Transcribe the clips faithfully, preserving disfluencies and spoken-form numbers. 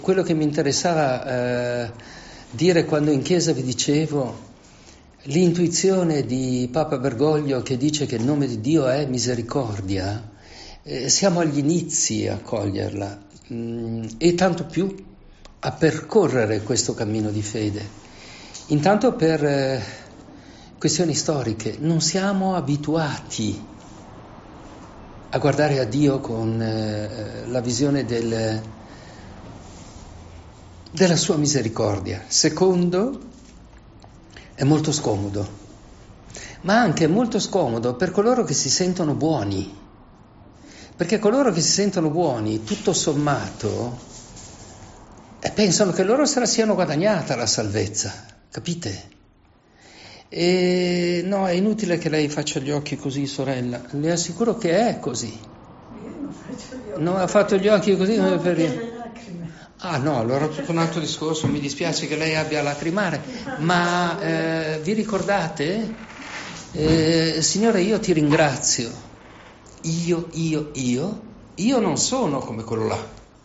Quello che mi interessava eh, dire quando in chiesa vi dicevo l'intuizione di Papa Bergoglio che dice che il nome di Dio è misericordia, eh, siamo agli inizi a coglierla mh, e tanto più a percorrere questo cammino di fede. Intanto per eh, questioni storiche, non siamo abituati a guardare a Dio con eh, la visione del della sua misericordia. Secondo, è molto scomodo, ma anche molto scomodo per coloro che si sentono buoni, perché coloro che si sentono buoni, tutto sommato, eh, pensano che loro se la siano guadagnata la salvezza, capite? E no, è inutile che lei faccia gli occhi così, sorella, le assicuro che è così. Io non faccio gli occhi. Non ha fatto gli occhi così no, come per le lacrime. Ah no, allora tutto un altro discorso, mi dispiace che lei abbia a lacrimare, ma eh, vi ricordate? Eh, Signore, io ti ringrazio, io, io, io, io non sono come quello là,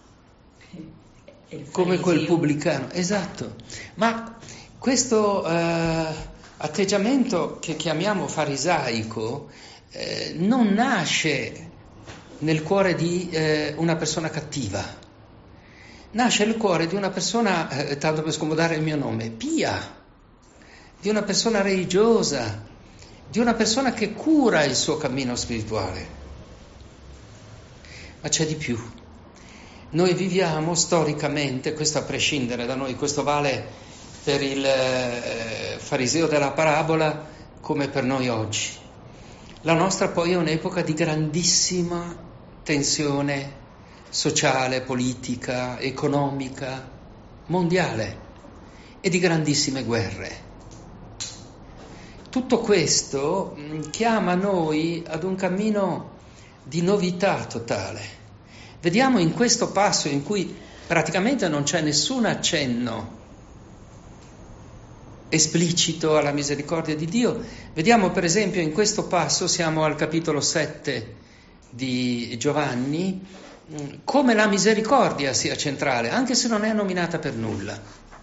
come quel pubblicano, esatto, ma questo eh, atteggiamento che chiamiamo farisaico eh, non nasce nel cuore di eh, una persona cattiva. Nasce nel cuore di una persona, eh, tanto per scomodare il mio nome, pia, di una persona religiosa, di una persona che cura il suo cammino spirituale. Ma c'è di più. Noi viviamo storicamente, questo a prescindere da noi, questo vale per il eh, fariseo della parabola come per noi oggi. La nostra poi è un'epoca di grandissima tensione sociale, politica, economica, mondiale e di grandissime guerre. Tutto questo mh, chiama noi ad un cammino di novità totale. Vediamo in questo passo in cui praticamente non c'è nessun accenno esplicito alla misericordia di Dio. Vediamo per esempio in questo passo, siamo al capitolo sette di Giovanni, come la misericordia sia centrale, anche se non è nominata per nulla.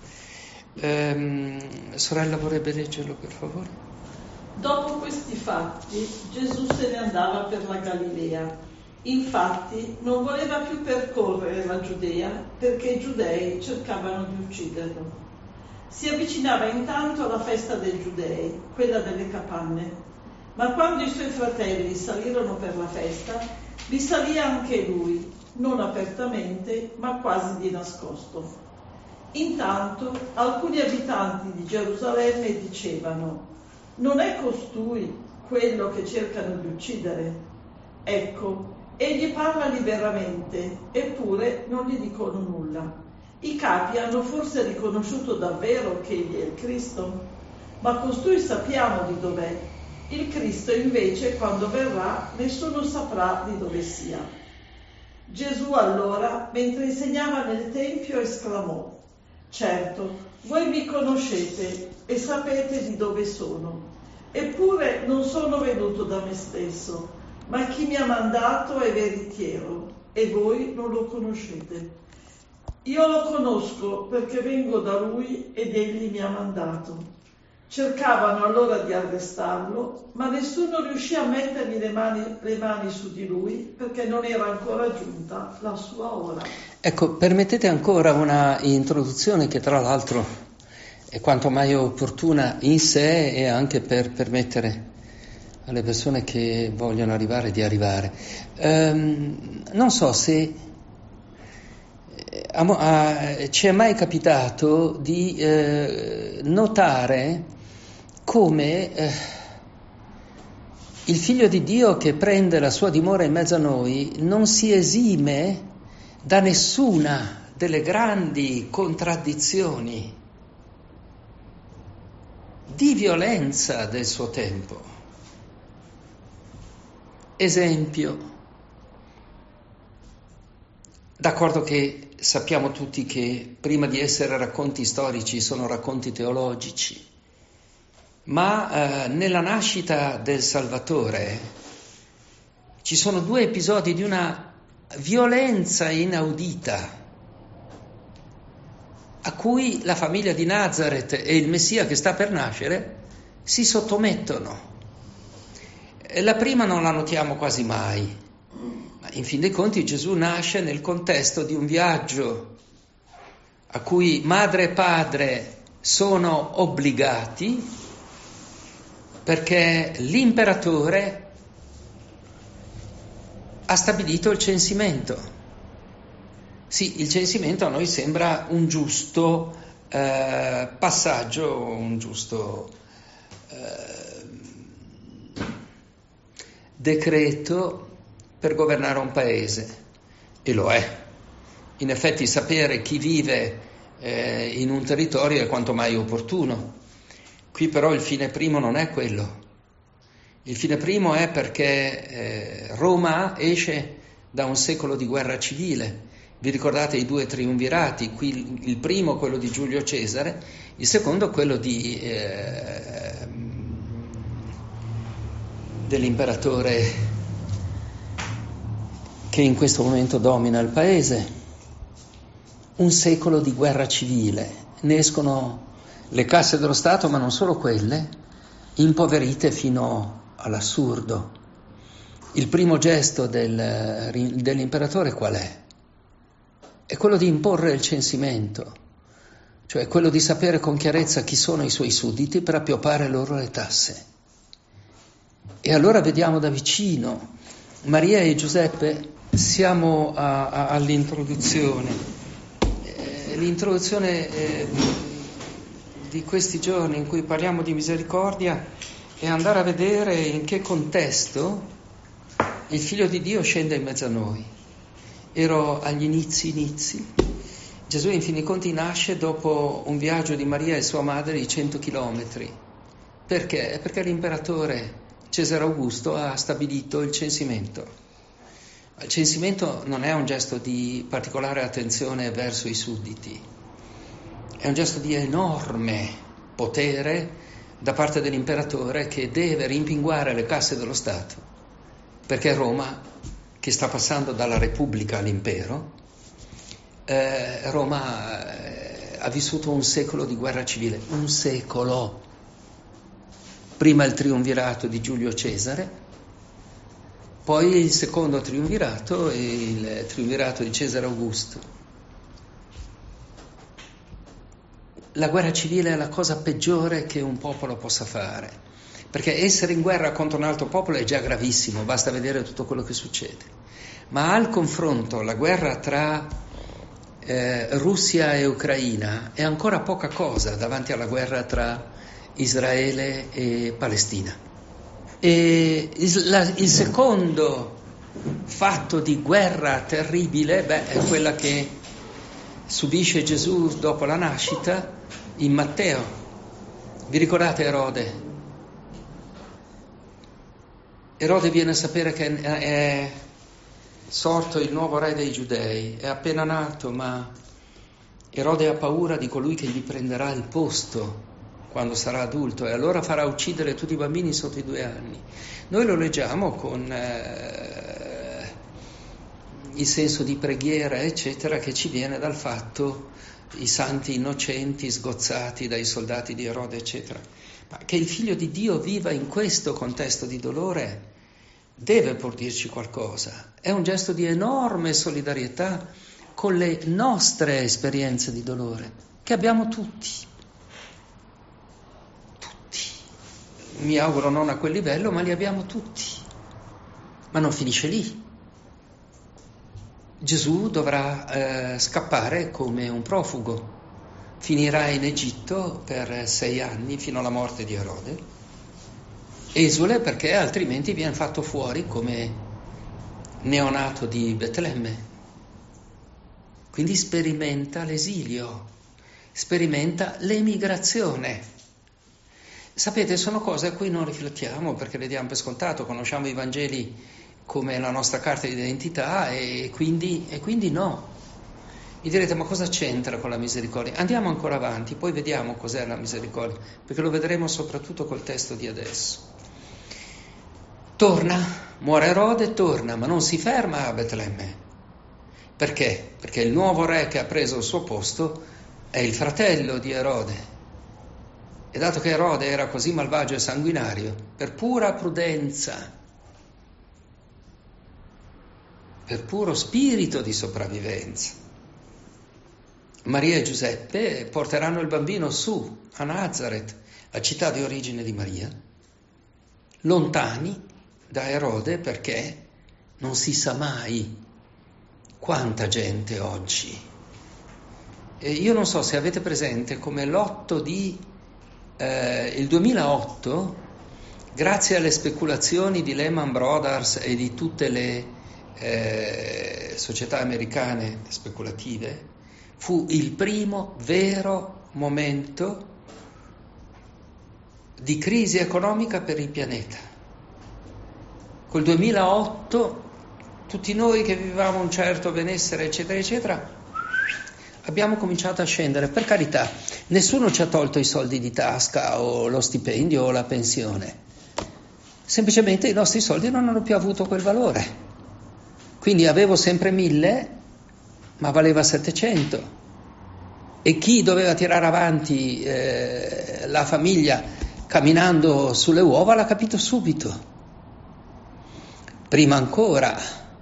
Ehm, sorella vorrebbe leggerlo per favore? Dopo questi fatti Gesù se ne andava per la Galilea. Infatti non voleva più percorrere la Giudea perché i giudei cercavano di ucciderlo. Si avvicinava intanto alla festa dei giudei, quella delle capanne, ma quando i suoi fratelli salirono per la festa, vi salì anche lui, non apertamente, ma quasi di nascosto. Intanto alcuni abitanti di Gerusalemme dicevano: non è costui quello che cercano di uccidere? Ecco, egli parla liberamente, eppure non gli dicono nulla. I capi hanno forse riconosciuto davvero che egli è il Cristo? Ma costui sappiamo di dov'è. Il Cristo invece, quando verrà, nessuno saprà di dove sia. Gesù allora, mentre insegnava nel Tempio, esclamò: certo, voi mi conoscete e sapete di dove sono. Eppure non sono venuto da me stesso, ma chi mi ha mandato è veritiero e voi non lo conoscete. Io lo conosco perché vengo da lui ed egli mi ha mandato. Cercavano allora di arrestarlo, ma nessuno riuscì a mettergli le mani, le mani su di lui perché non era ancora giunta la sua ora. Ecco, permettete ancora una introduzione che tra l'altro è quanto mai opportuna in sé e anche per permettere alle persone che vogliono arrivare di arrivare. Ehm, non so se a, a, ci è mai capitato di eh, notare come eh, il Figlio di Dio che prende la sua dimora in mezzo a noi non si esime da nessuna delle grandi contraddizioni di violenza del suo tempo. Esempio, d'accordo che sappiamo tutti che prima di essere racconti storici sono racconti teologici, ma eh, nella nascita del Salvatore ci sono due episodi di una violenza inaudita a cui la famiglia di Nazareth e il Messia che sta per nascere si sottomettono. La prima non la notiamo quasi mai, ma in fin dei conti Gesù nasce nel contesto di un viaggio a cui madre e padre sono obbligati perché l'imperatore ha stabilito il censimento. Sì, il censimento a noi sembra un giusto eh, passaggio, un giusto eh, decreto per governare un paese, e lo è. In effetti sapere chi vive eh, in un territorio è quanto mai opportuno. Qui però il fine primo non è quello. Il fine primo è perché eh, Roma esce da un secolo di guerra civile. Vi ricordate i due triumvirati? Qui il primo quello di Giulio Cesare, il secondo quello di, eh, dell'imperatore che in questo momento domina il paese. Un secolo di guerra civile. Ne escono le casse dello Stato, ma non solo quelle, impoverite fino all'assurdo. Il primo gesto del, dell'imperatore qual è? È quello di imporre il censimento, cioè quello di sapere con chiarezza chi sono i suoi sudditi per appioppare loro le tasse. E allora vediamo da vicino Maria e Giuseppe. Siamo a, a, all'introduzione. Eh, l'introduzione eh, di questi giorni in cui parliamo di misericordia è andare a vedere in che contesto il Figlio di Dio scende in mezzo a noi. Ero agli inizi inizi. Gesù in fin dei conti nasce dopo un viaggio di Maria e sua madre di cento chilometri. Perché? Perché l'imperatore Cesare Augusto ha stabilito il censimento. Il censimento non è un gesto di particolare attenzione verso i sudditi, è un gesto di enorme potere da parte dell'imperatore che deve rimpinguare le casse dello Stato, perché Roma, che sta passando dalla Repubblica all'impero, eh, Roma eh, ha vissuto un secolo di guerra civile, un secolo. Prima il triumvirato di Giulio Cesare, poi il secondo triumvirato e il triumvirato di Cesare Augusto. La guerra civile è la cosa peggiore che un popolo possa fare, perché essere in guerra contro un altro popolo è già gravissimo, basta vedere tutto quello che succede. Ma al confronto, la guerra tra eh, Russia e Ucraina è ancora poca cosa davanti alla guerra tra Israele e Palestina. E il, il secondo fatto di guerra terribile, beh, è quella che subisce Gesù dopo la nascita in Matteo. Vi ricordate Erode? Erode viene a sapere che è sorto il nuovo re dei Giudei, è appena nato, ma Erode ha paura di colui che gli prenderà il posto quando sarà adulto, e allora farà uccidere tutti i bambini sotto i due anni. Noi lo leggiamo con eh, il senso di preghiera, eccetera, che ci viene dal fatto i santi innocenti sgozzati dai soldati di Erode, eccetera. Ma che il Figlio di Dio viva in questo contesto di dolore deve pur dirci qualcosa. È un gesto di enorme solidarietà con le nostre esperienze di dolore, che abbiamo tutti. Mi auguro non a quel livello, ma li abbiamo tutti. Ma non finisce lì. Gesù dovrà eh, scappare come un profugo. Finirà in Egitto per sei anni fino alla morte di Erode. Esule perché altrimenti viene fatto fuori come neonato di Betlemme. Quindi sperimenta l'esilio, sperimenta l'emigrazione. Sapete, sono cose a cui non riflettiamo perché le diamo per scontato, conosciamo i Vangeli come la nostra carta di identità e quindi, e quindi no. Mi direte, ma cosa c'entra con la misericordia? Andiamo ancora avanti, poi vediamo cos'è la misericordia, perché lo vedremo soprattutto col testo di adesso. Torna, muore Erode, torna, ma non si ferma a Betlemme. Perché? Perché il nuovo re che ha preso il suo posto è il fratello di Erode. E dato che Erode era così malvagio e sanguinario, per pura prudenza, per puro spirito di sopravvivenza, Maria e Giuseppe porteranno il bambino su a Nazareth, la città di origine di Maria, lontani da Erode, perché non si sa mai quanta gente oggi. E io non so se avete presente come l'otto di eh, il duemilaotto, grazie alle speculazioni di Lehman Brothers e di tutte le eh, società americane speculative, fu il primo vero momento di crisi economica per il pianeta. Col duemilaotto tutti noi che vivevamo un certo benessere eccetera eccetera abbiamo cominciato a scendere. Per carità, nessuno ci ha tolto i soldi di tasca o lo stipendio o la pensione, semplicemente i nostri soldi non hanno più avuto quel valore. Quindi avevo sempre mille, ma valeva settecento, e chi doveva tirare avanti eh, la famiglia camminando sulle uova l'ha capito subito. Prima ancora,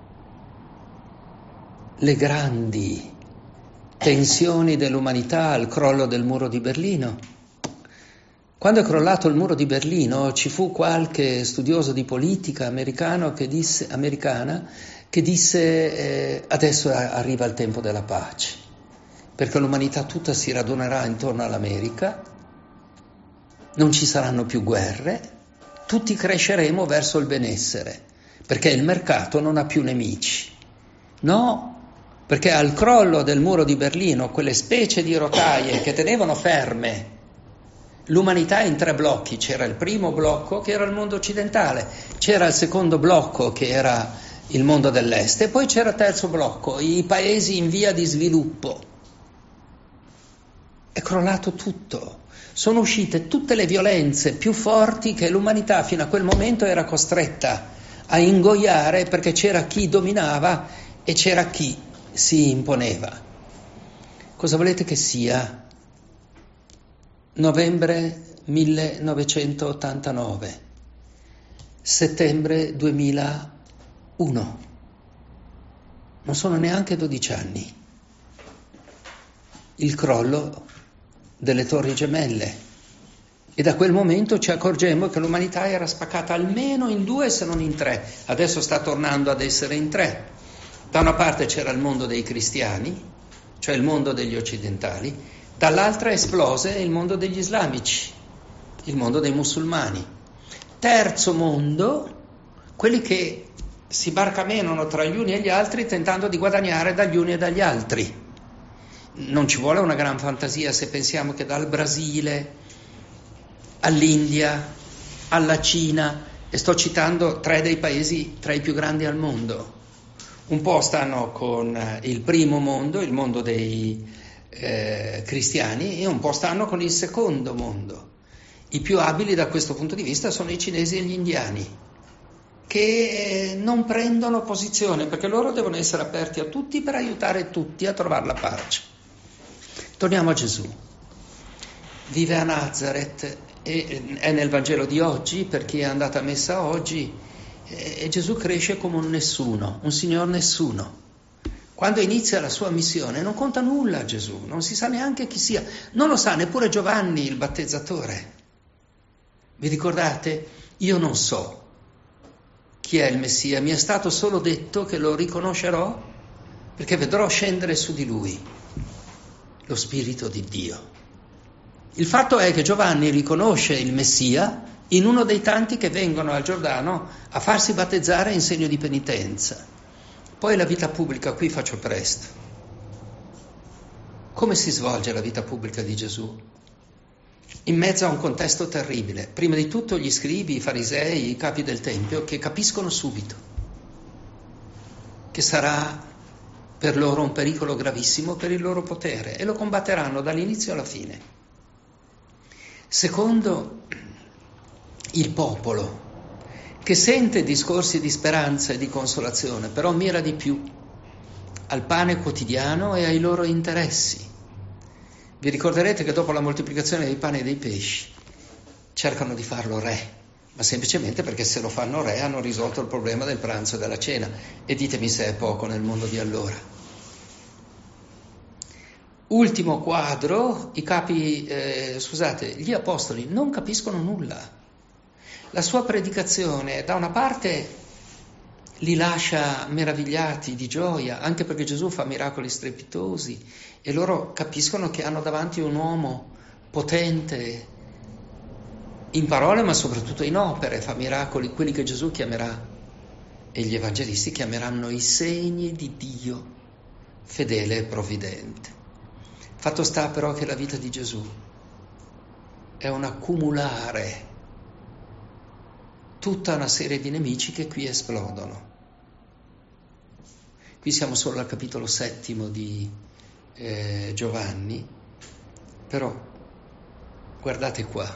le grandi tensioni dell'umanità al crollo del muro di Berlino. Quando è crollato il muro di Berlino ci fu qualche studioso di politica americano che disse, americana che disse eh, adesso arriva il tempo della pace, perché l'umanità tutta si radunerà intorno all'America, non ci saranno più guerre, tutti cresceremo verso il benessere, perché il mercato non ha più nemici. No, perché al crollo del muro di Berlino, quelle specie di rotaie che tenevano ferme l'umanità in tre blocchi, c'era il primo blocco che era il mondo occidentale, c'era il secondo blocco che era il mondo dell'est, e poi c'era il terzo blocco, i paesi in via di sviluppo. È crollato tutto, sono uscite tutte le violenze più forti che l'umanità fino a quel momento era costretta a ingoiare, perché c'era chi dominava e c'era chi si imponeva. Cosa volete che sia? Novembre millenovecentottantanove, settembre duemilauno, non sono neanche dodici anni, il crollo delle Torri Gemelle, e da quel momento ci accorgemmo che l'umanità era spaccata almeno in due se non in tre, adesso sta tornando ad essere in tre. Da una parte c'era il mondo dei cristiani, cioè il mondo degli occidentali, dall'altra esplose il mondo degli islamici, il mondo dei musulmani. Terzo mondo, quelli che si barcamenano tra gli uni e gli altri tentando di guadagnare dagli uni e dagli altri. Non ci vuole una gran fantasia se pensiamo che dal Brasile all'India, alla Cina, e sto citando tre dei paesi tra i più grandi al mondo, un po' stanno con il primo mondo, il mondo dei eh, cristiani, e un po' stanno con il secondo mondo. I più abili da questo punto di vista sono i cinesi e gli indiani, che non prendono posizione, perché loro devono essere aperti a tutti per aiutare tutti a trovare la pace. Torniamo a Gesù. Vive a Nazareth, e è nel Vangelo di oggi, per chi è andata a messa oggi, e Gesù cresce come un nessuno, un signor nessuno. Quando inizia la sua missione non conta nulla a Gesù, non si sa neanche chi sia, non lo sa neppure Giovanni il battezzatore. Vi ricordate? Io non so chi è il Messia, mi è stato solo detto che lo riconoscerò perché vedrò scendere su di lui lo Spirito di Dio. Il fatto è che Giovanni riconosce il Messia in uno dei tanti che vengono al Giordano a farsi battezzare in segno di penitenza. Poi la vita pubblica, qui faccio presto. Come si svolge la vita pubblica di Gesù? In mezzo a un contesto terribile. Prima di tutto gli scribi, i farisei, i capi del Tempio, che capiscono subito che sarà per loro un pericolo gravissimo per il loro potere, e lo combatteranno dall'inizio alla fine. Secondo, il popolo, che sente discorsi di speranza e di consolazione, però mira di più al pane quotidiano e ai loro interessi. Vi ricorderete che dopo la moltiplicazione dei pani e dei pesci cercano di farlo re, ma semplicemente perché se lo fanno re hanno risolto il problema del pranzo e della cena. E ditemi se è poco nel mondo di allora. Ultimo quadro, i capi, eh, scusate, gli apostoli non capiscono nulla. La sua predicazione da una parte li lascia meravigliati di gioia, anche perché Gesù fa miracoli strepitosi e loro capiscono che hanno davanti un uomo potente in parole ma soprattutto in opere, fa miracoli, quelli che Gesù chiamerà e gli evangelisti chiameranno i segni di Dio fedele e provvidente. Fatto sta però che la vita di Gesù è un accumulare tutta una serie di nemici che qui esplodono. Qui siamo solo al capitolo settimo di eh, Giovanni, però guardate qua.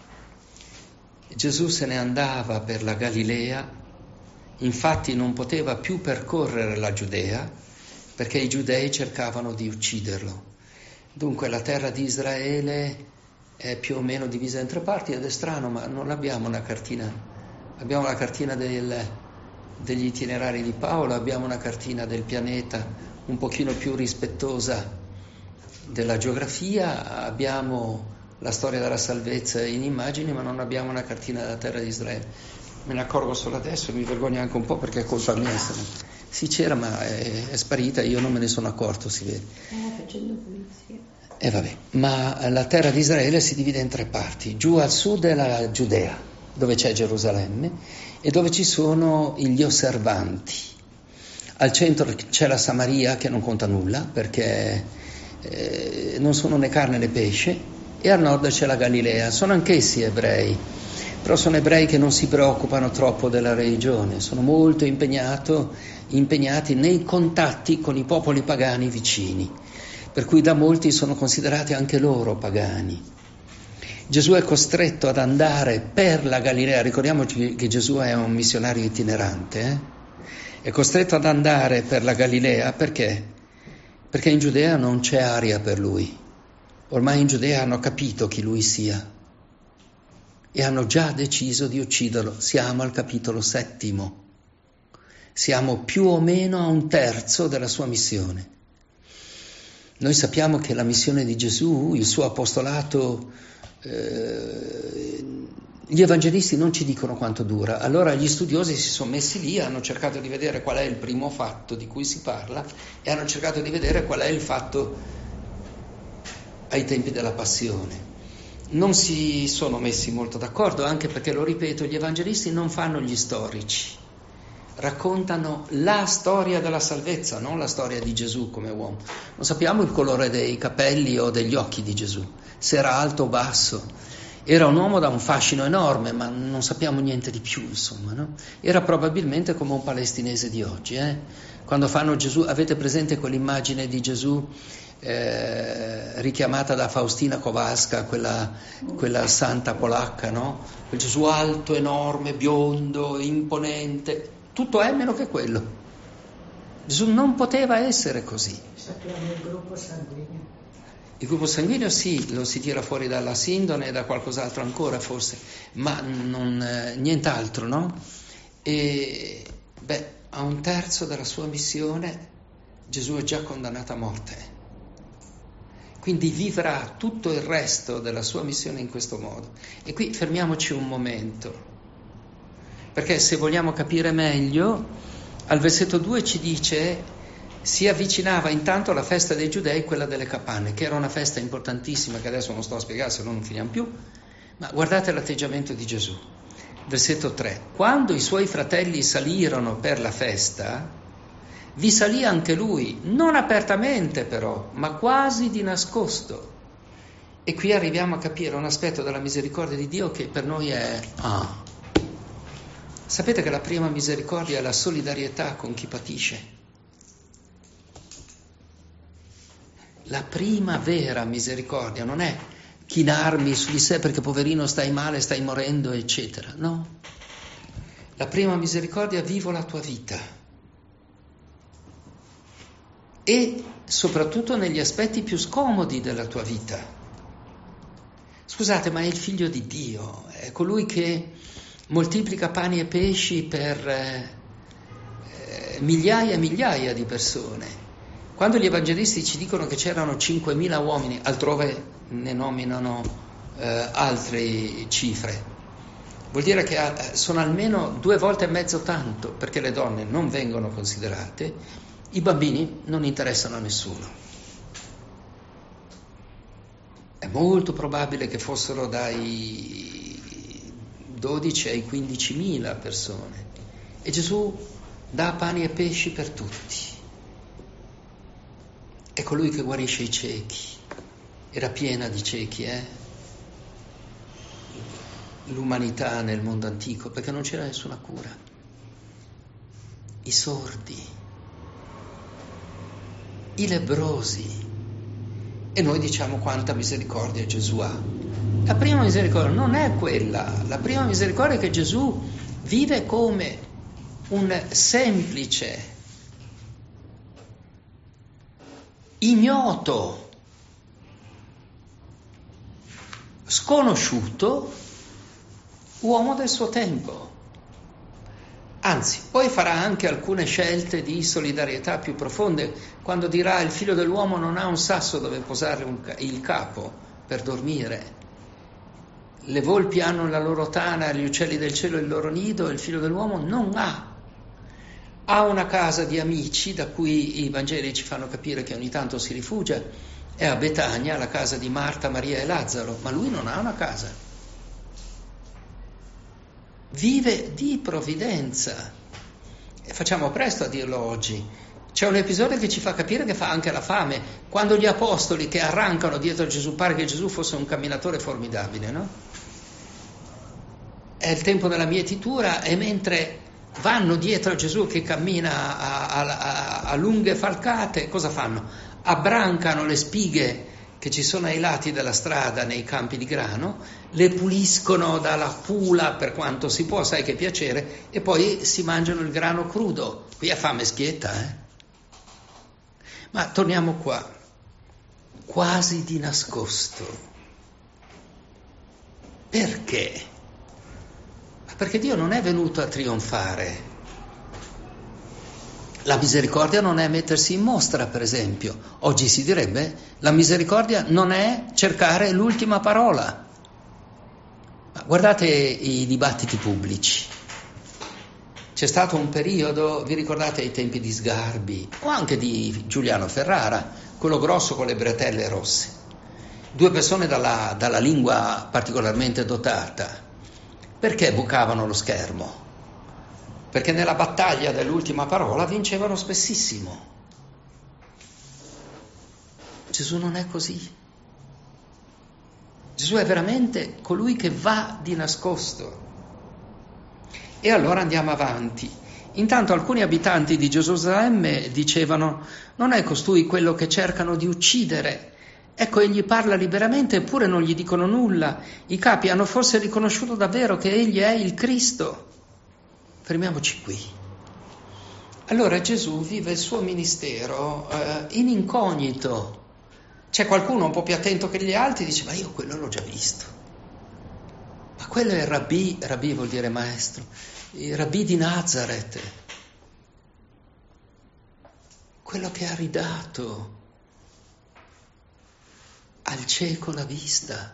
Gesù se ne andava per la Galilea, infatti non poteva più percorrere la Giudea perché i giudei cercavano di ucciderlo. Dunque la terra di Israele è più o meno divisa in tre parti ed è strano, ma non abbiamo una cartina. Abbiamo la cartina del, degli itinerari di Paolo, abbiamo una cartina del pianeta un pochino più rispettosa della geografia, abbiamo la storia della salvezza in immagini, ma non abbiamo una cartina della terra di Israele. Me ne accorgo solo adesso e mi vergogno anche un po' perché è colpa mia. Sì, c'era, ma è, è sparita, io non me ne sono accorto, si vede. Eh, facendo pulizia. E vabbè, ma la terra di Israele si divide in tre parti. Giù al sud è la Giudea, dove c'è Gerusalemme e dove ci sono gli osservanti. Al centro c'è la Samaria, che non conta nulla perché eh, non sono né carne né pesce, e al nord c'è la Galilea. Sono anch'essi ebrei, però sono ebrei che non si preoccupano troppo della religione, sono molto impegnato, impegnati nei contatti con i popoli pagani vicini, per cui da molti sono considerati anche loro pagani. Gesù è costretto ad andare per la Galilea, ricordiamoci che Gesù è un missionario itinerante, eh? È costretto ad andare per la Galilea perché? Perché in Giudea non c'è aria per lui, ormai in Giudea hanno capito chi lui sia e hanno già deciso di ucciderlo. Siamo al capitolo settimo, siamo più o meno a un terzo della sua missione. Noi sappiamo che la missione di Gesù, il suo apostolato, eh, gli evangelisti non ci dicono quanto dura. Allora gli studiosi si sono messi lì, hanno cercato di vedere qual è il primo fatto di cui si parla e hanno cercato di vedere qual è il fatto ai tempi della passione. Non si sono messi molto d'accordo, anche perché, lo ripeto, gli evangelisti non fanno gli storici. Raccontano la storia della salvezza, non la storia di Gesù come uomo. Non sappiamo il colore dei capelli o degli occhi di Gesù, se era alto o basso. Era un uomo da un fascino enorme, ma non sappiamo niente di più, insomma, no? Era probabilmente come un palestinese di oggi, eh? Quando fanno Gesù, avete presente quell'immagine di Gesù eh, richiamata da Faustina Kowalska, quella, quella santa polacca, no? Quel Gesù alto, enorme, biondo, imponente. Tutto è meno che quello. Gesù non poteva essere così. Sappiamo il gruppo sanguigno. Il gruppo sanguigno sì, lo si tira fuori dalla sindone e da qualcos'altro ancora forse, ma non, eh, nient'altro, no? E beh, a un terzo della sua missione Gesù è già condannato a morte. Quindi vivrà tutto il resto della sua missione in questo modo. E qui fermiamoci un momento, perché se vogliamo capire meglio, al versetto due ci dice: si avvicinava intanto la festa dei Giudei, quella delle capanne, che era una festa importantissima che adesso non sto a spiegare, se no non finiamo più, ma guardate l'atteggiamento di Gesù. Versetto tre: quando i suoi fratelli salirono per la festa, vi salì anche lui, non apertamente però, ma quasi di nascosto. E qui arriviamo a capire un aspetto della misericordia di Dio che per noi è... Ah. Sapete che la prima misericordia è la solidarietà con chi patisce? La prima vera misericordia non è chinarmi su di sé perché poverino stai male, stai morendo, eccetera. No. La prima misericordia: vivo la tua vita e soprattutto negli aspetti più scomodi della tua vita. Scusate, ma è il figlio di Dio, è colui che moltiplica pani e pesci per eh, migliaia e migliaia di persone. Quando gli evangelisti ci dicono che c'erano cinquemila uomini, altrove ne nominano eh, altre cifre, vuol dire che sono almeno due volte e mezzo tanto, perché le donne non vengono considerate, i bambini non interessano a nessuno. È molto probabile che fossero dai dodici ai quindicimila persone. E Gesù dà pani e pesci per tutti. È colui che guarisce i ciechi. Era piena di ciechi, eh? L'umanità nel mondo antico, perché non c'era nessuna cura. I sordi, i lebbrosi. E noi diciamo quanta misericordia Gesù ha. La prima misericordia non è quella. La prima misericordia è che Gesù vive come un semplice, ignoto, sconosciuto uomo del suo tempo. Anzi, poi farà anche alcune scelte di solidarietà più profonde, quando dirà: il figlio dell'uomo non ha un sasso dove posare un, il capo per dormire. Le volpi hanno la loro tana, gli uccelli del cielo il loro nido, il figlio dell'uomo non ha. Ha una casa di amici, da cui i Vangeli ci fanno capire che ogni tanto si rifugia, è a Betania, la casa di Marta, Maria e Lazzaro, ma lui non ha una casa. Vive di provvidenza. E facciamo presto a dirlo oggi. C'è un episodio che ci fa capire che fa anche la fame. Quando gli apostoli che arrancano dietro a Gesù, pare che Gesù fosse un camminatore formidabile, no? È il tempo della mietitura, e mentre vanno dietro a Gesù che cammina a, a, a, a lunghe falcate, cosa fanno? Abbrancano le spighe che ci sono ai lati della strada nei campi di grano, le puliscono dalla pula per quanto si può, sai che piacere, e poi si mangiano il grano crudo. Qui è fame schietta, eh? Ma torniamo qua, quasi di nascosto. Perché? Ma perché Dio non è venuto a trionfare. La misericordia non è mettersi in mostra, per esempio. Oggi si direbbe: la misericordia non è cercare l'ultima parola. Ma guardate i dibattiti pubblici. C'è stato un periodo, vi ricordate ai tempi di Sgarbi o anche di Giuliano Ferrara, quello grosso con le bretelle rosse. Due persone dalla, dalla lingua particolarmente dotata. Perché bucavano lo schermo? Perché nella battaglia dell'ultima parola vincevano spessissimo. Gesù non è così. Gesù è veramente colui che va di nascosto. E allora andiamo avanti. Intanto alcuni abitanti di Gerusalemme dicevano: non è costui quello che cercano di uccidere? Ecco, egli parla liberamente, eppure non gli dicono nulla. I capi hanno forse riconosciuto davvero che egli è il Cristo? Fermiamoci qui. Allora Gesù vive il suo ministero eh, in incognito. C'è qualcuno un po' più attento che gli altri, dice: ma io quello l'ho già visto. Ma quello è il rabbì, rabbì vuol dire maestro, il rabbì di Nazareth, quello che ha ridato al cieco la vista,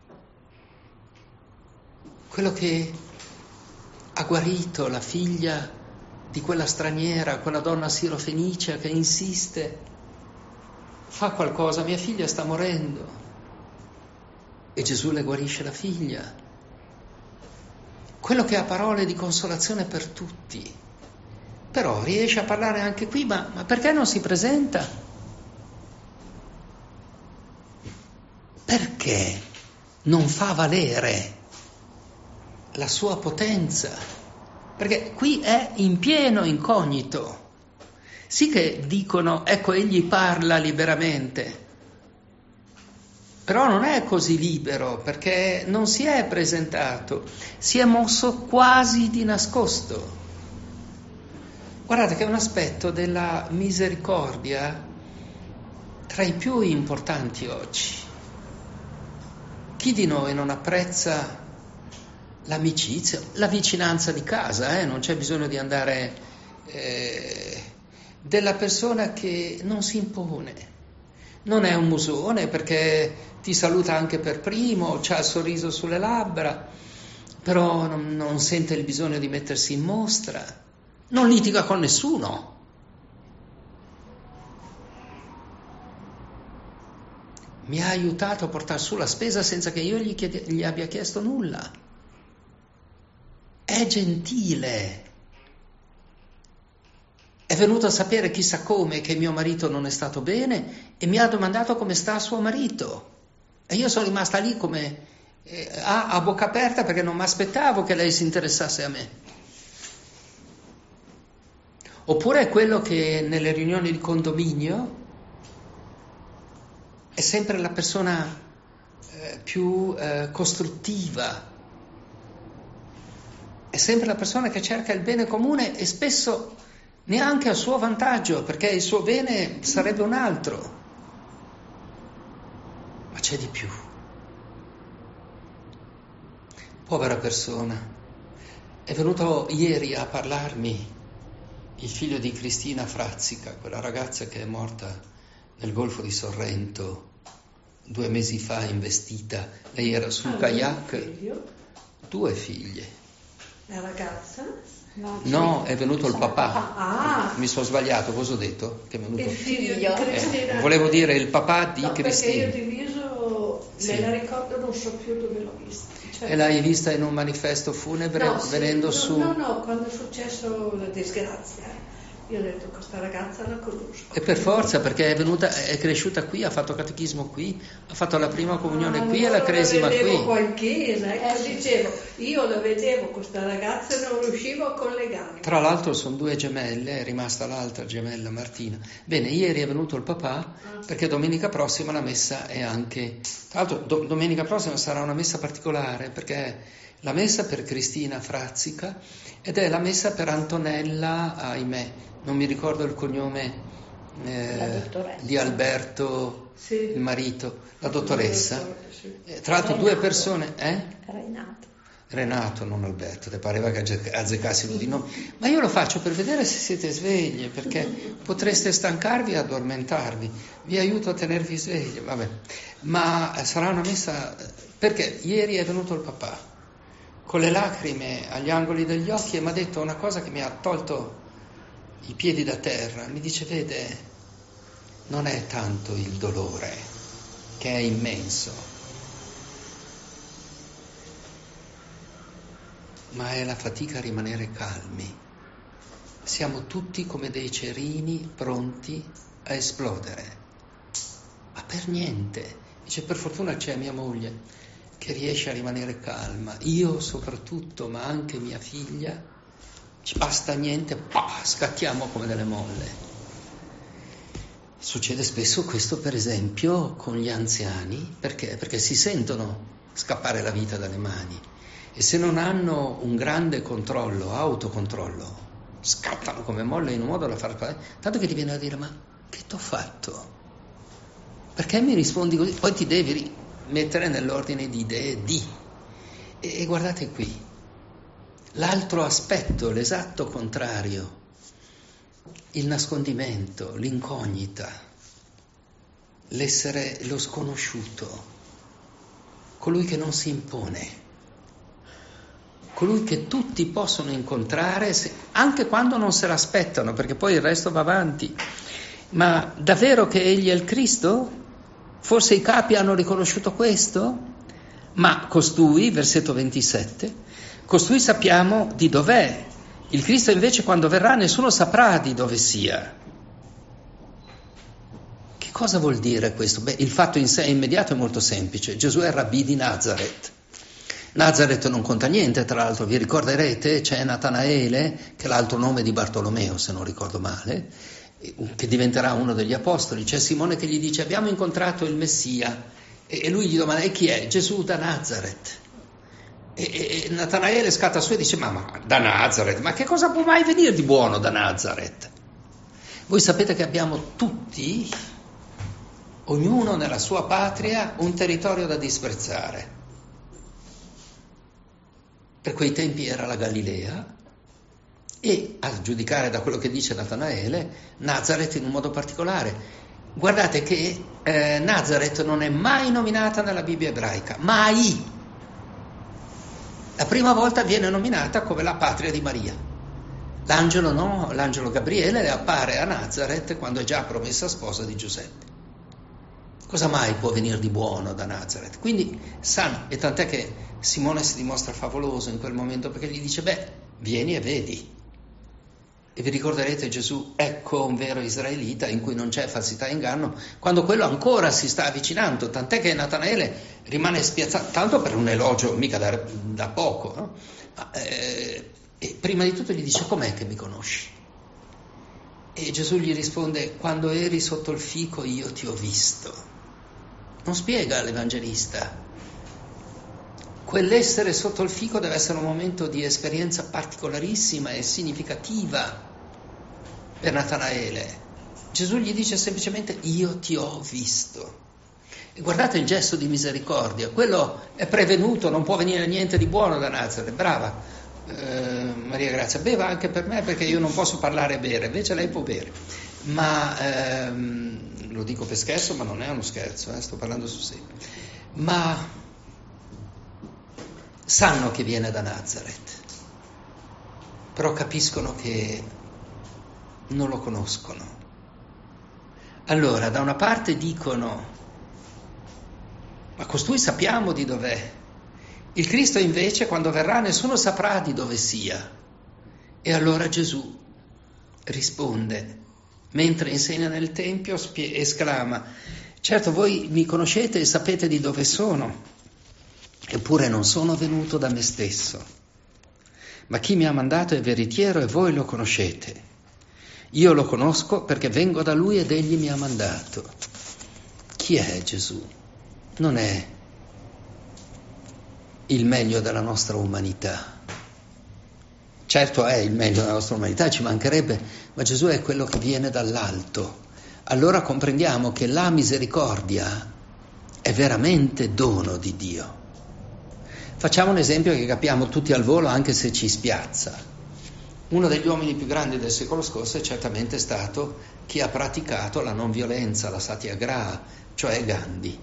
quello che ha guarito la figlia di quella straniera, quella donna sirofenicia che insiste: fa qualcosa, mia figlia sta morendo. E Gesù le guarisce la figlia. Quello che ha parole di consolazione per tutti. Però riesce a parlare anche qui, ma, ma perché non si presenta? Perché non fa valere la sua potenza? Perché qui è in pieno incognito. Sì che dicono: ecco, egli parla liberamente, però non è così libero, perché non si è presentato, si è mosso quasi di nascosto. Guardate che è un aspetto della misericordia tra i più importanti oggi. Chi di noi non apprezza l'amicizia, la vicinanza di casa, eh? Non c'è bisogno di andare, eh, della persona che non si impone, non è un musone perché ti saluta anche per primo, c'ha il sorriso sulle labbra, però non, non sente il bisogno di mettersi in mostra, non litiga con nessuno. Mi ha aiutato a portare su la spesa senza che io gli, chiede, gli abbia chiesto nulla. È gentile. È venuto a sapere chissà come che mio marito non è stato bene e mi ha domandato come sta suo marito. E io sono rimasta lì come eh, a, a bocca aperta perché non mi aspettavo che lei si interessasse a me. Oppure è quello che nelle riunioni di condominio è sempre la persona eh, più eh, costruttiva, è sempre la persona che cerca il bene comune e spesso neanche a suo vantaggio, perché il suo bene sarebbe un altro. Ma c'è di più. Povera persona. È venuto ieri a parlarmi il figlio di Cristina Frazzica, quella ragazza che è morta nel Golfo di Sorrento due mesi fa, investita. Lei era sul ah, kayak. Due figlie. La ragazza? No, No, è venuto il papà. Ah, Mi sono sbagliato, cosa ho detto? Che è venuto... il figlio di Cristina. Eh, volevo dire il papà di no, Cristina. Perché io di viso Sì. me la ricordo, non so più dove l'ho vista. Cioè, E l'hai vista in un manifesto funebre no, sì, venendo no, su... No, no, quando è successo la disgrazia. Io ho detto, questa ragazza la conosco. E per forza, perché è venuta, è cresciuta qui, ha fatto catechismo qui, ha fatto la prima comunione ah, qui e la cresima qui. Io la vedevo qui. qua in chiesa, ecco, dicevo, io la vedevo, questa ragazza, e non riuscivo a collegarmi. Tra l'altro sono due gemelle, è rimasta l'altra gemella Martina. Bene, ieri è venuto il papà, ah, perché domenica prossima la messa è anche... Tra l'altro do, domenica prossima sarà una messa particolare, perché è la messa per Cristina Frazzica ed è la messa per Antonella, ahimè, non mi ricordo il cognome eh, di Alberto, sì. Il marito, la dottoressa. Sì. Eh, tra l'altro due persone, eh? Renato. Renato, non Alberto, ti pareva che azzecassi di nome. Ma io lo faccio per vedere se siete svegli, perché potreste stancarvi e addormentarvi. Vi aiuto a tenervi svegli, vabbè. Ma sarà una messa, perché ieri è venuto il papà, con le lacrime agli angoli degli occhi, e mi ha detto una cosa che mi ha tolto i piedi da terra. Mi dice, vede, non è tanto il dolore, che è immenso, ma è la fatica a rimanere calmi. Siamo tutti come dei cerini pronti a esplodere, ma per niente. Dice, per fortuna c'è mia moglie che riesce a rimanere calma, io soprattutto, ma anche mia figlia. Ci basta niente, pah, scattiamo come delle molle. Succede spesso questo, per esempio, con gli anziani, perché? Perché si sentono scappare la vita dalle mani e se non hanno un grande controllo, autocontrollo, scattano come molle in un modo da far spaventare, tanto che ti viene a dire, ma che t'ho fatto? Perché mi rispondi così? Poi ti devi mettere nell'ordine di idee di. E, e guardate qui, l'altro aspetto, l'esatto contrario, il nascondimento, l'incognita, l'essere lo sconosciuto, colui che non si impone, colui che tutti possono incontrare se, anche quando non se l'aspettano, perché poi il resto va avanti. Ma davvero che egli è il Cristo? Forse i capi hanno riconosciuto questo? Ma costui, versetto ventisette, costui sappiamo di dov'è. Il Cristo invece quando verrà nessuno saprà di dove sia. Che cosa vuol dire questo? Beh, il fatto in sé immediato è molto semplice. Gesù è il rabbì di Nazareth. Nazareth non conta niente, tra l'altro, vi ricorderete, c'è Natanaele, che è l'altro nome di Bartolomeo, se non ricordo male, che diventerà uno degli apostoli. C'è Simone che gli dice, abbiamo incontrato il Messia, e lui gli domanda, e chi è? Gesù da Nazareth. E, e Natanaele scatta su e dice, ma, ma da Nazareth, ma che cosa può mai venire di buono da Nazareth? Voi sapete che abbiamo tutti ognuno nella sua patria un territorio da disprezzare. Per quei tempi era la Galilea e, a giudicare da quello che dice Natanaele, Nazareth in un modo particolare. Guardate che eh, Nazareth non è mai nominata nella Bibbia ebraica, mai. La prima volta viene nominata come la patria di Maria. L'angelo no, l'angelo Gabriele appare a Nazareth quando è già promessa sposa di Giuseppe. Cosa mai può venire di buono da Nazareth? Quindi sanno, e tant'è che Simone si dimostra favoloso in quel momento perché gli dice, beh, vieni e vedi. E vi ricorderete Gesù, ecco un vero israelita in cui non c'è falsità e inganno, quando quello ancora si sta avvicinando, tant'è che Natanaele rimane spiazzato, tanto per un elogio mica da, da poco, no? Ma, eh, e prima di tutto gli dice, com'è che mi conosci? E Gesù gli risponde, quando eri sotto il fico io ti ho visto. Non spiega l'Evangelista. Quell'essere sotto il fico deve essere un momento di esperienza particolarissima e significativa per Natanaele. Gesù gli dice semplicemente io ti ho visto. E guardate il gesto di misericordia, quello è prevenuto, non può venire niente di buono da Nazareth, brava eh, Maria Grazia, beva anche per me perché io non posso parlare e bere, invece lei può bere. Ma ehm, lo dico per scherzo, ma non è uno scherzo, eh, sto parlando sul serio. Ma sanno che viene da Nazareth, però capiscono che non lo conoscono. Allora, da una parte dicono, ma costui sappiamo di dov'è. Il Cristo invece, quando verrà, nessuno saprà di dove sia. E allora Gesù risponde, mentre insegna nel Tempio, spie- esclama, certo voi mi conoscete e sapete di dove sono, eppure non sono venuto da me stesso, ma chi mi ha mandato è veritiero e voi lo conoscete. Io lo conosco perché vengo da lui ed egli mi ha mandato. Chi è Gesù? Non è il meglio della nostra umanità. Certo è il meglio della nostra umanità, ci mancherebbe, ma Gesù è quello che viene dall'alto. Allora comprendiamo che la misericordia è veramente dono di Dio. Facciamo un esempio che capiamo tutti al volo, anche se ci spiazza. Uno degli uomini più grandi del secolo scorso è certamente stato chi ha praticato la non violenza, la satyagraha, cioè Gandhi.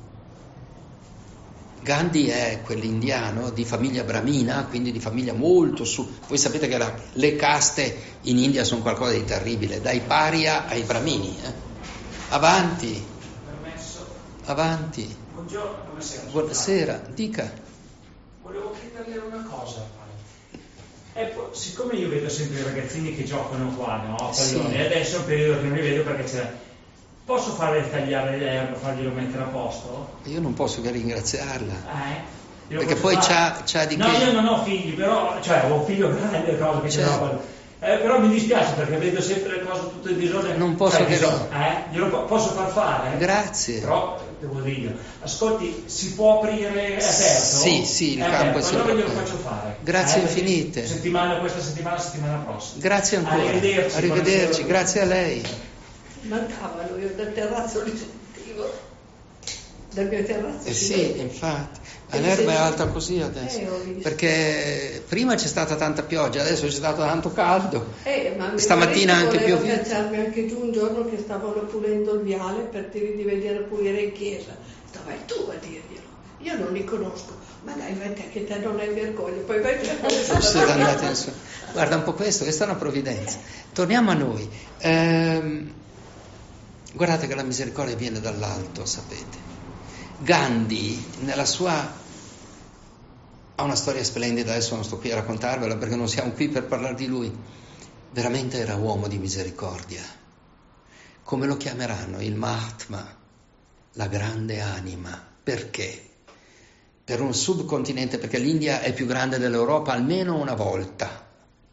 Gandhi è quell'indiano di famiglia brahmina, quindi di famiglia molto su. Voi sapete che la, le caste in India sono qualcosa di terribile, dai paria ai brahmini. Eh? Avanti. Permesso. Avanti. Buongiorno, buonasera. Buonasera, dica. Volevo chiederle una cosa. Ecco, siccome io vedo sempre i ragazzini che giocano qua, no? A pallone, sì. Adesso è un periodo che non li vedo perché c'è. Posso farle tagliare l'erba, farglielo mettere a posto? Io non posso che ringraziarla. Eh? Perché poi c'ha, c'ha di no, che... No, io non ho figli, però, cioè ho un figlio grande, cose che certo. no, eh, però mi dispiace perché vedo sempre le cose tutte in disordine. Non posso cioè, che... Bisogno, eh? Glielo po- posso far fare? Grazie. Però, devo dire, ascolti, si può aprire, è aperto? Sì, sì, il è campo aperto. si Allora glielo aperto. faccio fare. Grazie eh, infinite. Settimana, questa settimana, settimana prossima. Grazie ancora. Arrivederci. Arrivederci, grazie a lei. Mancavano, io dal terrazzo li sentivo, dal mio terrazzo. Eh sì, vede. infatti, ma l'erba è alta così adesso, eh, perché prima c'è stata tanta pioggia, adesso c'è stato tanto caldo, eh, ma stamattina anche più. Volevo cacciarmi anche giù un giorno che stavano pulendo il viale per dire di venire a pulire in chiesa. Vai tu a dirglielo, io non li conosco, ma dai, vai te che te non hai vergogna, poi vai te. Siete andati in su. Guarda un po' questo, questa è una provvidenza. Torniamo a noi. Ehm, guardate che la misericordia viene dall'alto, sapete. Gandhi, nella sua... ha una storia splendida, adesso non sto qui a raccontarvela perché non siamo qui per parlare di lui. Veramente era uomo di misericordia. Come lo chiameranno? Il Mahatma, la grande anima. Perché? Per un subcontinente, perché l'India è più grande dell'Europa almeno una volta.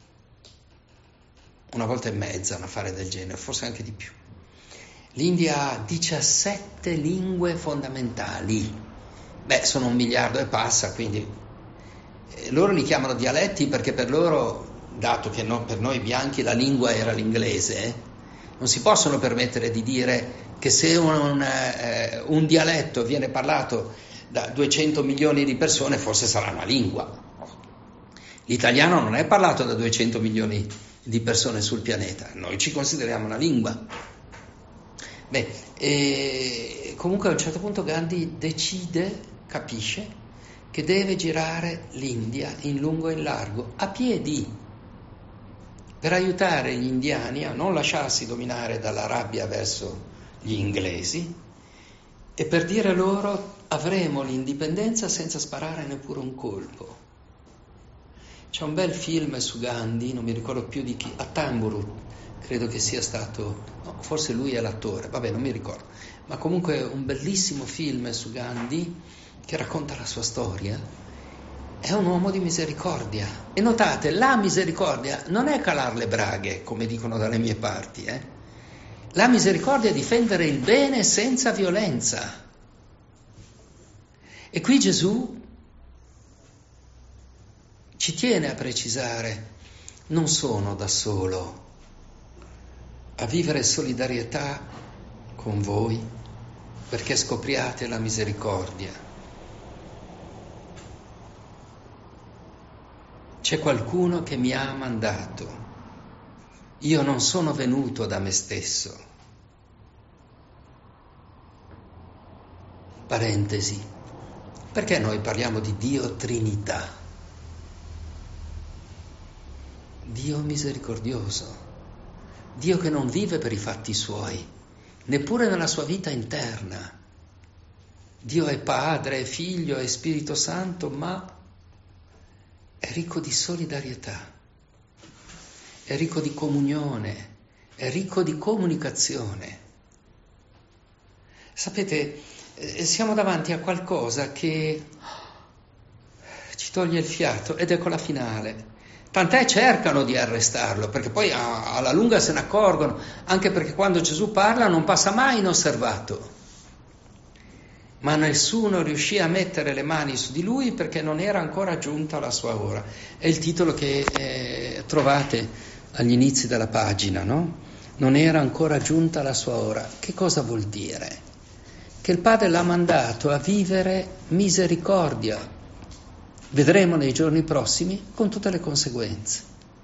Una volta e mezza, un affare del genere, forse anche di più. L'India ha diciassette lingue fondamentali. Beh, sono un miliardo e passa, quindi eh, loro li chiamano dialetti perché per loro, dato che no, per noi bianchi la lingua era l'inglese, eh, non si possono permettere di dire che se un, eh, un dialetto viene parlato da duecento milioni di persone forse sarà una lingua. L'italiano non è parlato da duecento milioni di persone sul pianeta, noi ci consideriamo una lingua. Beh, e comunque a un certo punto Gandhi decide, capisce, che deve girare l'India in lungo e in largo, a piedi, per aiutare gli indiani a non lasciarsi dominare dalla rabbia verso gli inglesi e per dire loro avremo l'indipendenza senza sparare neppure un colpo. C'è un bel film su Gandhi, non mi ricordo più di chi, a Tamburu, credo che sia stato, no, forse lui è l'attore, vabbè non mi ricordo, ma comunque un bellissimo film su Gandhi che racconta la sua storia. È un uomo di misericordia. E notate, la misericordia non è calar le braghe, come dicono dalle mie parti, eh? La misericordia è difendere il bene senza violenza. E qui Gesù ci tiene a precisare, non sono da solo a vivere solidarietà con voi perché scopriate la misericordia. C'è qualcuno che mi ha mandato. Io non sono venuto da me stesso. Parentesi. Perché noi parliamo di Dio Trinità? Dio misericordioso. Dio che non vive per i fatti suoi, neppure nella sua vita interna. Dio è Padre, è Figlio, è Spirito Santo, ma è ricco di solidarietà, è ricco di comunione, è ricco di comunicazione. Sapete, siamo davanti a qualcosa che ci toglie il fiato ed ecco la finale. Tant'è cercano di arrestarlo, perché poi alla lunga se ne accorgono, anche perché quando Gesù parla non passa mai inosservato. Ma nessuno riuscì a mettere le mani su di lui perché non era ancora giunta la sua ora. È il titolo che eh, trovate agli inizi della pagina, no? Non era ancora giunta la sua ora. Che cosa vuol dire? Che il Padre l'ha mandato a vivere misericordia. Vedremo nei giorni prossimi con tutte le conseguenze.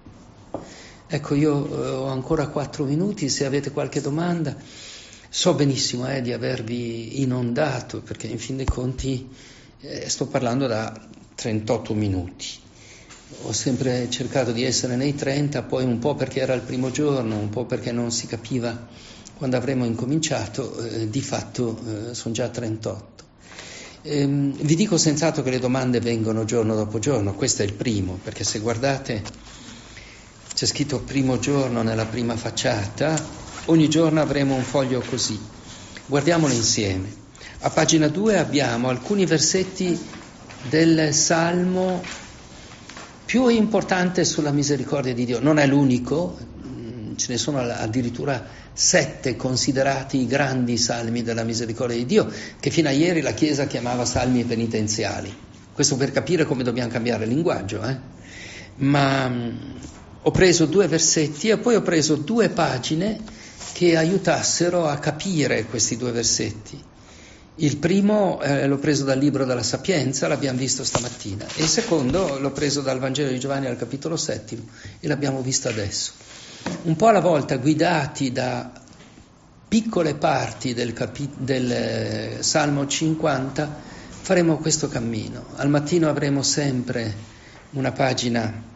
Ecco, io eh, ho ancora quattro minuti, se avete qualche domanda. So benissimo eh, di avervi inondato, perché in fin dei conti eh, sto parlando da trentotto minuti. Ho sempre cercato di essere nei trenta, poi un po' perché era il primo giorno, un po' perché non si capiva quando avremmo incominciato, eh, di fatto eh, sono già trentotto. Ehm, vi dico senz'altro che le domande vengono giorno dopo giorno, questo è il primo, perché se guardate c'è scritto primo giorno nella prima facciata, ogni giorno avremo un foglio così. Guardiamolo insieme. A pagina due abbiamo alcuni versetti del Salmo più importante sulla misericordia di Dio. Non è l'unico, ce ne sono addirittura sette considerati i grandi salmi della misericordia di Dio, che fino a ieri la Chiesa chiamava salmi penitenziali. Questo per capire come dobbiamo cambiare linguaggio, eh? Ma mh, ho preso due versetti e poi ho preso due pagine che aiutassero a capire questi due versetti. Il primo eh, l'ho preso dal libro della Sapienza, l'abbiamo visto stamattina, e il secondo l'ho preso dal Vangelo di Giovanni al capitolo settimo e l'abbiamo visto adesso. Un po' alla volta, guidati da piccole parti del, capi- del eh, Salmo cinquanta, faremo questo cammino. Al mattino avremo sempre una pagina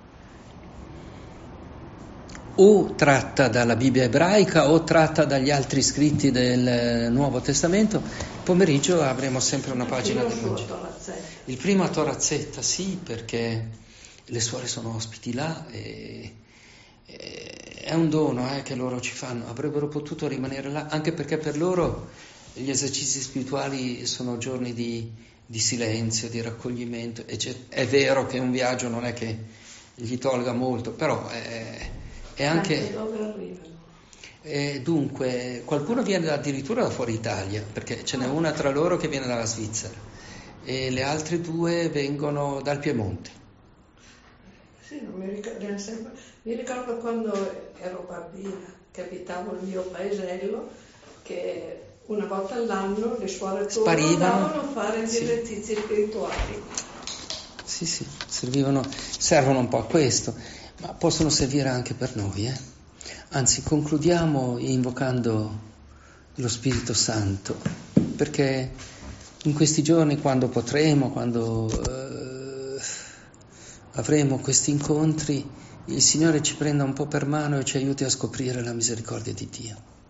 o tratta dalla Bibbia ebraica o tratta dagli altri scritti del Nuovo Testamento. Il pomeriggio avremo sempre una pagina del Vangelo. Il primo a Torazzetta, sì, perché le suore sono ospiti là e è un dono eh, che loro ci fanno. Avrebbero potuto rimanere là, anche perché per loro gli esercizi spirituali sono giorni di, di silenzio, di raccoglimento. E è vero che un viaggio non è che gli tolga molto, però è, è anche... Dove arrivano? E dunque, qualcuno viene addirittura da fuori Italia, perché ce n'è una tra loro che viene dalla Svizzera e le altre due vengono dal Piemonte. Sì, non mi ricordo, sempre, mi ricordo quando ero bambina, che abitavo nel mio paesello, che una volta all'anno le suore sparivano, andavano a fare sì. gli esercizi spirituali. Sì, sì, servivano, servono un po' a questo, ma possono servire anche per noi, eh? Anzi, concludiamo invocando lo Spirito Santo, perché in questi giorni, quando potremo, quando eh, avremo questi incontri, il Signore ci prenda un po' per mano e ci aiuti a scoprire la misericordia di Dio.